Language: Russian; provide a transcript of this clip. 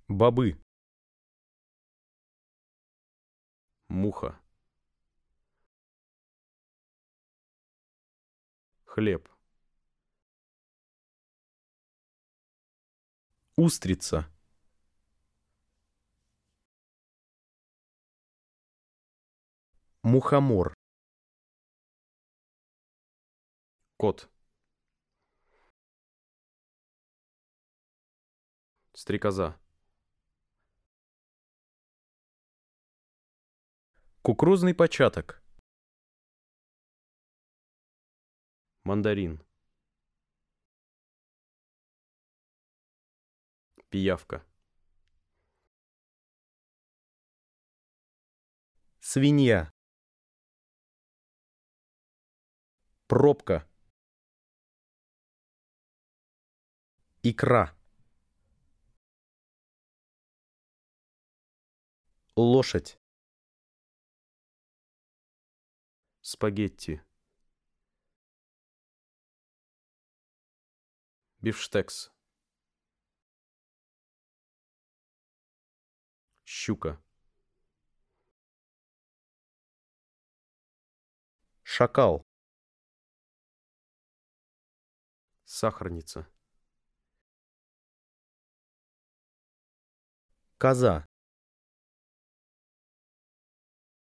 Бобы. Муха. Хлеб. Устрица. Мухомор. Кот. Стрекоза. Кукурузный початок. Мандарин. Пиявка. Свинья. Пробка. Икра. Лошадь. Спагетти. Бифштекс. Щука. Шакал. Сахарница. Коза.